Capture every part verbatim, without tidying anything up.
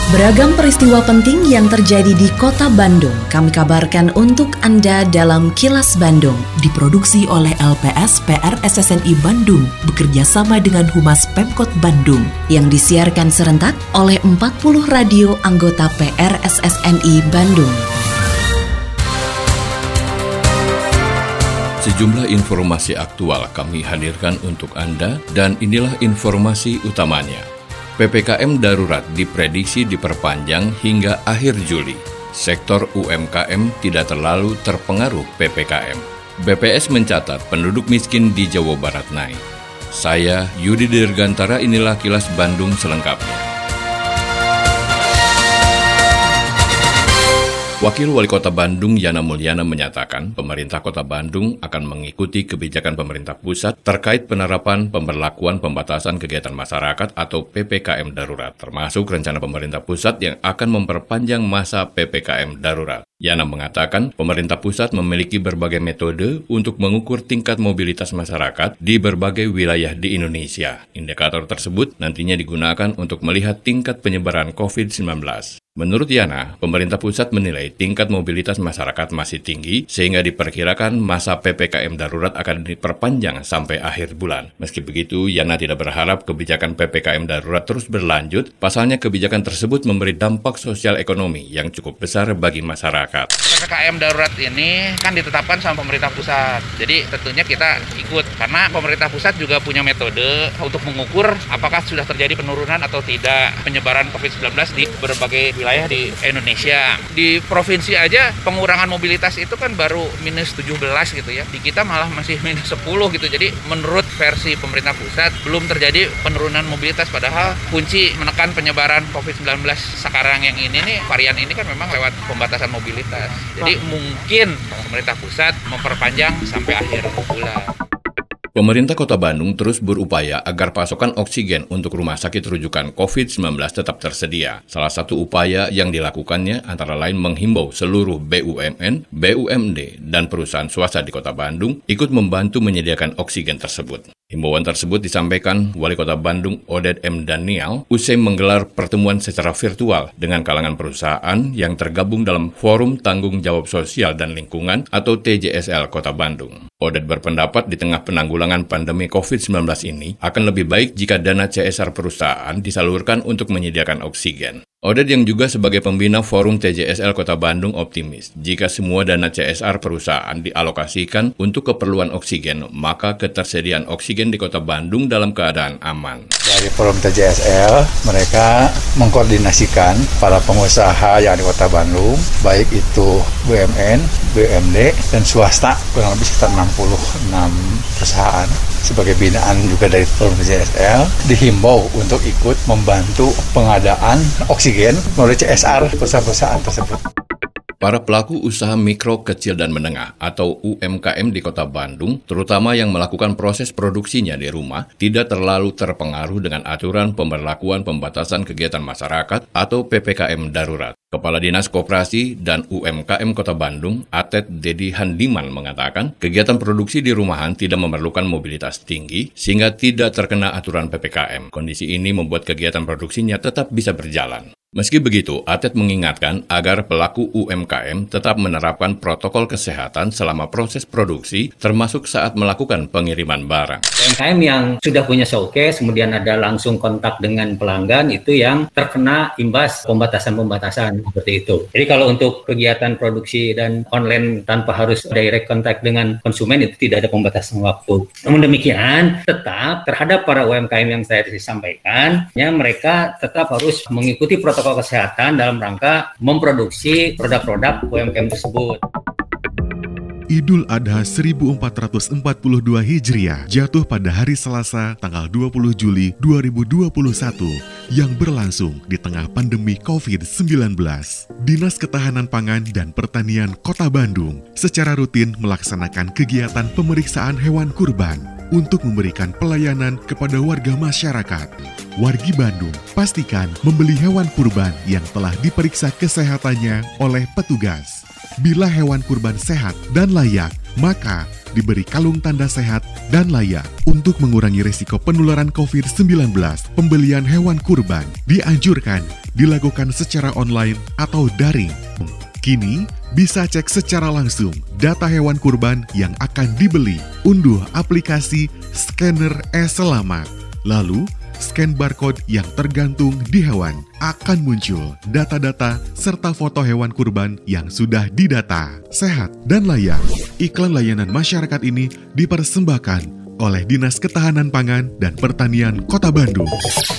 Beragam peristiwa penting yang terjadi di Kota Bandung kami kabarkan untuk Anda dalam Kilas Bandung. Diproduksi oleh L P S P R S S N I Bandung bekerja sama dengan Humas Pemkot Bandung yang disiarkan serentak oleh empat puluh radio anggota P R S S N I Bandung. Sejumlah informasi aktual kami hadirkan untuk Anda dan inilah informasi utamanya. P P K M darurat diprediksi diperpanjang hingga akhir Juli. Sektor U M K M tidak terlalu terpengaruh P P K M. B P S mencatat penduduk miskin di Jawa Barat naik. Saya Yudi Dirgantara, inilah Kilas Bandung selengkapnya. Wakil Wali Kota Bandung Yana Mulyana menyatakan pemerintah Kota Bandung akan mengikuti kebijakan pemerintah pusat terkait penerapan pemberlakuan pembatasan kegiatan masyarakat atau P P K M darurat, termasuk rencana pemerintah pusat yang akan memperpanjang masa P P K M darurat. Yana mengatakan pemerintah pusat memiliki berbagai metode untuk mengukur tingkat mobilitas masyarakat di berbagai wilayah di Indonesia. Indikator tersebut nantinya digunakan untuk melihat tingkat penyebaran covid sembilan belas. Menurut Yana, pemerintah pusat menilai tingkat mobilitas masyarakat masih tinggi sehingga diperkirakan masa P P K M darurat akan diperpanjang sampai akhir bulan. Meski begitu, Yana tidak berharap kebijakan P P K M darurat terus berlanjut, pasalnya kebijakan tersebut memberi dampak sosial ekonomi yang cukup besar bagi masyarakat. P P K M darurat ini kan ditetapkan sama pemerintah pusat, jadi tentunya kita ikut karena pemerintah pusat juga punya metode untuk mengukur apakah sudah terjadi penurunan atau tidak penyebaran covid sembilan belas di berbagai wilayah di Indonesia. Di provinsi aja pengurangan mobilitas itu kan baru minus tujuh belas gitu ya. Di kita malah masih minus sepuluh gitu. Jadi menurut versi pemerintah pusat belum terjadi penurunan mobilitas, padahal kunci menekan penyebaran covid sembilan belas sekarang yang ini nih, varian ini kan memang lewat pembatasan mobilitas. Jadi mungkin pemerintah pusat memperpanjang sampai akhir bulan. Pemerintah Kota Bandung terus berupaya agar pasokan oksigen untuk rumah sakit rujukan covid sembilan belas tetap tersedia. Salah satu upaya yang dilakukannya antara lain menghimbau seluruh B U M N, B U M D, dan perusahaan swasta di Kota Bandung ikut membantu menyediakan oksigen tersebut. Himbauan tersebut disampaikan Wali Kota Bandung Oded M. Daniel usai menggelar pertemuan secara virtual dengan kalangan perusahaan yang tergabung dalam Forum Tanggung Jawab Sosial dan Lingkungan atau T J S L Kota Bandung. Oded berpendapat di tengah penanggulangan pandemi covid sembilan belas ini akan lebih baik jika dana C S R perusahaan disalurkan untuk menyediakan oksigen. Oded yang juga sebagai pembina Forum T J S L Kota Bandung optimis jika semua dana C S R perusahaan dialokasikan untuk keperluan oksigen, maka ketersediaan oksigen di Kota Bandung dalam keadaan aman. Dari Forum T J S L, mereka mengkoordinasikan para pengusaha yang di Kota Bandung, baik itu B U M N, B U M D, dan swasta, kurang lebih sekitar enam puluh enam perusahaan. Sebagai binaan juga dari Forum T J S L, dihimbau untuk ikut membantu pengadaan oksigen melalui C S R perusahaan-perusahaan tersebut. Para pelaku usaha mikro, kecil, dan menengah atau U M K M di Kota Bandung, terutama yang melakukan proses produksinya di rumah, tidak terlalu terpengaruh dengan aturan pemberlakuan pembatasan kegiatan masyarakat atau P P K M darurat. Kepala Dinas Koperasi dan U M K M Kota Bandung, Atet Dedi Handiman mengatakan, kegiatan produksi di rumahan tidak memerlukan mobilitas tinggi sehingga tidak terkena aturan P P K M. Kondisi ini membuat kegiatan produksinya tetap bisa berjalan. Meski begitu, Atet mengingatkan agar pelaku U M K M tetap menerapkan protokol kesehatan selama proses produksi, termasuk saat melakukan pengiriman barang. U M K M yang sudah punya showcase, kemudian ada langsung kontak dengan pelanggan, itu yang terkena imbas pembatasan-pembatasan seperti itu. Jadi kalau untuk kegiatan produksi dan online tanpa harus direct contact dengan konsumen, itu tidak ada pembatasan waktu. Namun demikian, tetap terhadap para U M K M yang saya sampaikan, ya mereka tetap harus mengikuti protokol protokol kesehatan dalam rangka memproduksi produk-produk U M K M tersebut. Idul Adha seribu empat ratus empat puluh dua Hijriah jatuh pada hari Selasa tanggal dua puluh Juli dua ribu dua puluh satu yang berlangsung di tengah pandemi covid sembilan belas. Dinas Ketahanan Pangan dan Pertanian Kota Bandung secara rutin melaksanakan kegiatan pemeriksaan hewan kurban untuk memberikan pelayanan kepada warga masyarakat. Wargi Bandung, pastikan membeli hewan kurban yang telah diperiksa kesehatannya oleh petugas. Bila hewan kurban sehat dan layak, maka diberi kalung tanda sehat dan layak. Untuk mengurangi risiko penularan covid sembilan belas, pembelian hewan kurban dianjurkan dilakukan secara online atau daring. Kini, bisa cek secara langsung data hewan kurban yang akan dibeli. Unduh aplikasi Scanner e-Selamat. Lalu, scan barcode yang tergantung di hewan. Akan muncul data-data serta foto hewan kurban yang sudah didata. Sehat dan layak. Iklan layanan masyarakat ini dipersembahkan oleh Dinas Ketahanan Pangan dan Pertanian Kota Bandung.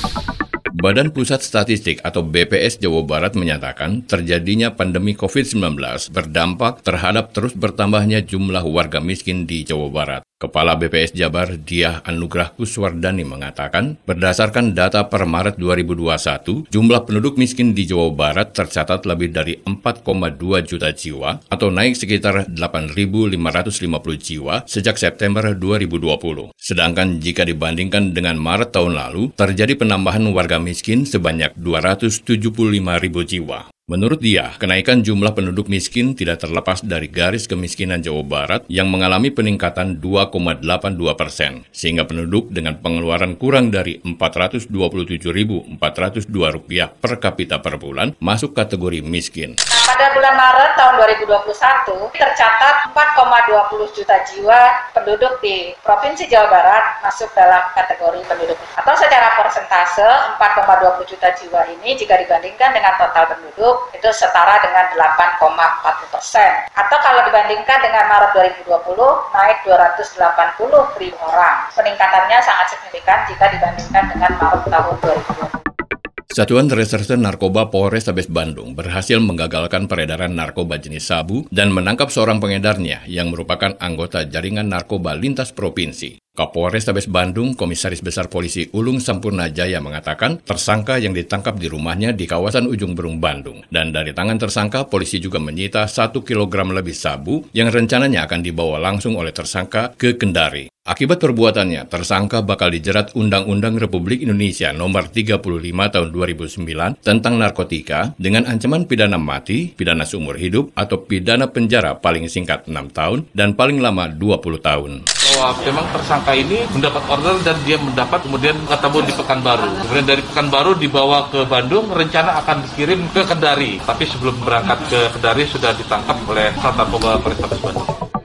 Badan Pusat Statistik atau B P S Jawa Barat menyatakan terjadinya pandemi covid sembilan belas berdampak terhadap terus bertambahnya jumlah warga miskin di Jawa Barat. Kepala B P S Jabar Diah Anugrah Kuswardani mengatakan, berdasarkan data per Maret dua ribu dua puluh satu, jumlah penduduk miskin di Jawa Barat tercatat lebih dari empat koma dua juta jiwa atau naik sekitar delapan ribu lima ratus lima puluh jiwa sejak September dua ribu dua puluh. Sedangkan jika dibandingkan dengan Maret tahun lalu, terjadi penambahan warga miskin sebanyak dua ratus tujuh puluh lima ribu jiwa. Menurut dia, kenaikan jumlah penduduk miskin tidak terlepas dari garis kemiskinan Jawa Barat yang mengalami peningkatan dua koma delapan dua persen, sehingga penduduk dengan pengeluaran kurang dari empat ratus dua puluh tujuh ribu empat ratus dua rupiah per kapita per bulan masuk kategori miskin. Pada bulan Maret tahun dua ribu dua puluh satu, tercatat empat koma dua puluh juta jiwa penduduk di Provinsi Jawa Barat masuk dalam kategori penduduk. Atau secara persentase, empat koma dua puluh juta jiwa ini jika dibandingkan dengan total penduduk, itu setara dengan delapan koma empat puluh persen. Atau kalau dibandingkan dengan Maret dua ribu dua puluh, naik dua ratus delapan puluh ribu orang. Peningkatannya sangat signifikan jika dibandingkan dengan Maret tahun dua ribu dua puluh. Satuan Reserse Narkoba Polrestabes Bandung berhasil menggagalkan peredaran narkoba jenis sabu dan menangkap seorang pengedarnya yang merupakan anggota jaringan narkoba lintas provinsi. Kapolrestabes Bandung, Komisaris Besar Polisi Ulung Sampurna Jaya mengatakan tersangka yang ditangkap di rumahnya di kawasan Ujung Berung, Bandung. Dan dari tangan tersangka, polisi juga menyita satu kilogram lebih sabu yang rencananya akan dibawa langsung oleh tersangka ke Kendari. Akibat perbuatannya, tersangka bakal dijerat Undang-Undang Republik Indonesia Nomor tiga puluh lima Tahun dua ribu sembilan tentang narkotika dengan ancaman pidana mati, pidana seumur hidup, atau pidana penjara paling singkat enam tahun dan paling lama dua puluh tahun. Bahwa memang tersangka ini mendapat order dan dia mendapat kemudian ketemu di Pekanbaru. Kemudian dari Pekanbaru dibawa ke Bandung, rencana akan dikirim ke Kendari. Tapi sebelum berangkat ke Kendari sudah ditangkap oleh Narkoba Polrestabes Bandung.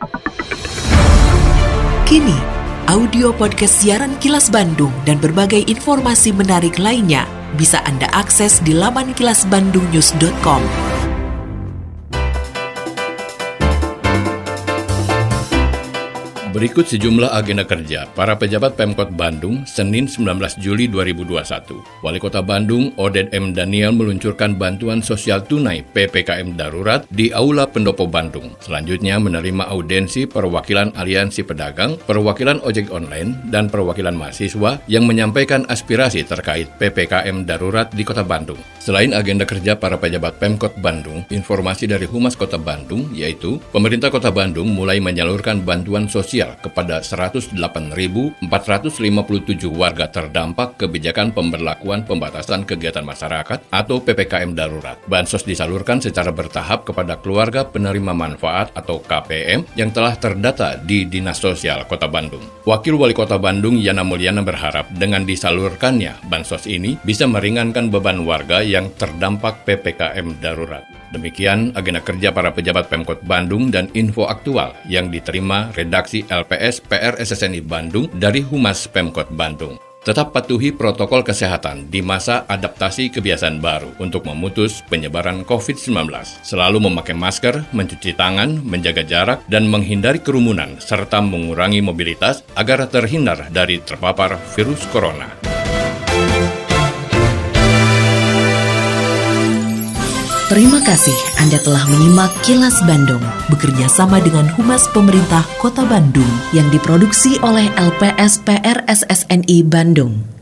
Kini, audio podcast siaran Kilas Bandung dan berbagai informasi menarik lainnya bisa Anda akses di laman kilas bandung news dot com. Berikut sejumlah agenda kerja para pejabat Pemkot Bandung Senin sembilan belas Juli dua ribu dua puluh satu. Wali Kota Bandung Oded M. Daniel meluncurkan bantuan sosial tunai P P K M darurat di Aula Pendopo Bandung. Selanjutnya menerima audensi perwakilan Aliansi Pedagang, perwakilan ojek online, dan perwakilan mahasiswa yang menyampaikan aspirasi terkait P P K M darurat di Kota Bandung. Selain agenda kerja para pejabat Pemkot Bandung, informasi dari Humas Kota Bandung yaitu pemerintah Kota Bandung mulai menyalurkan bantuan sosial kepada seratus delapan ribu empat ratus lima puluh tujuh warga terdampak kebijakan pemberlakuan pembatasan kegiatan masyarakat atau P P K M darurat. Bansos disalurkan secara bertahap kepada keluarga penerima manfaat atau K P M yang telah terdata di Dinas Sosial Kota Bandung. Wakil Wali Kota Bandung Yana Mulyana berharap dengan disalurkannya bansos ini bisa meringankan beban warga yang terdampak P P K M darurat. Demikian agenda kerja para pejabat Pemkot Bandung dan info aktual yang diterima redaksi L P S P R S S N I Bandung dari Humas Pemkot Bandung. Tetap patuhi protokol kesehatan di masa adaptasi kebiasaan baru untuk memutus penyebaran covid sembilan belas. Selalu memakai masker, mencuci tangan, menjaga jarak, dan menghindari kerumunan, serta mengurangi mobilitas agar terhindar dari terpapar virus corona. Terima kasih Anda telah menyimak Kilas Bandung bekerja sama dengan Humas Pemerintah Kota Bandung yang diproduksi oleh L P S P R S S N I Bandung.